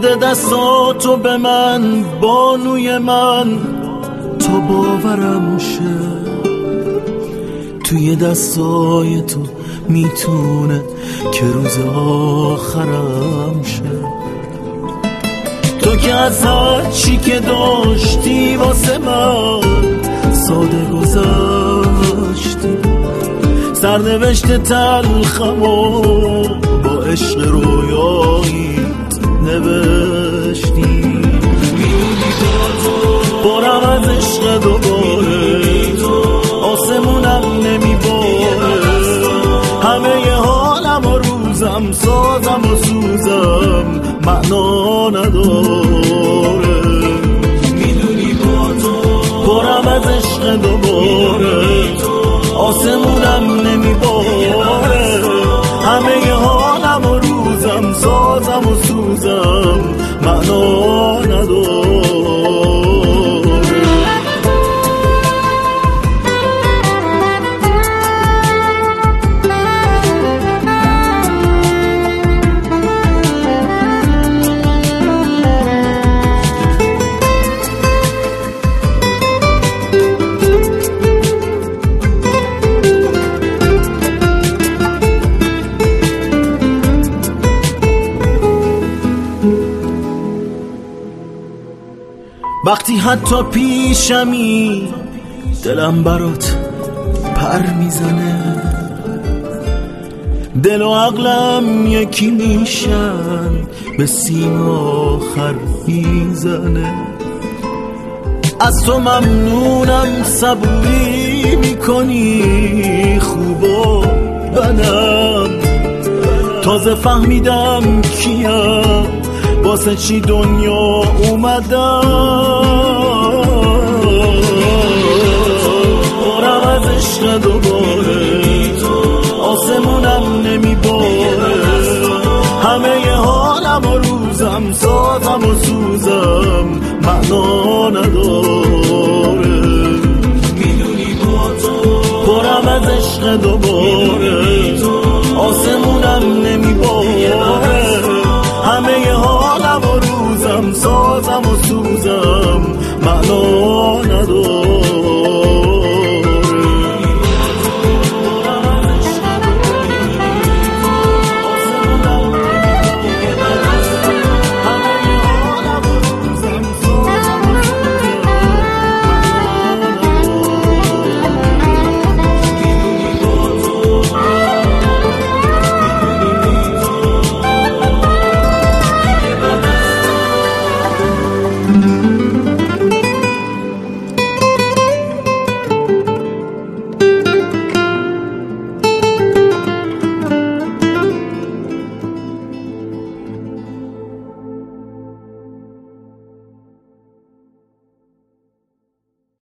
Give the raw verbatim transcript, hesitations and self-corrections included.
بده دستاتو به من بانوی من تا باورم شه توی دستای تو میتونه که روز آخرم شه تو که از هر چی که داشتی واسه من ساده گذشتی سرنوشت تلخمو با عشق رویاییت نوشتی میدونی بارم از عشق دوباره آسمونم نمیباره همه ی حالم و روزم سازم و سوزم معنا نداره میدونی با تو بارم از عشق دوباره آسمونم نمیباره همه ی حالم و روزم سازم و سوزم معنا نداره وقتی حتی پیشمی دلم برات پر میزنه دل و عقلم یکی میشن به سیم آخر میزنه از تو ممنونم صبوری میکنی خوب و بدم تازه فهمیدم کیم واسه چی دنیا اومدم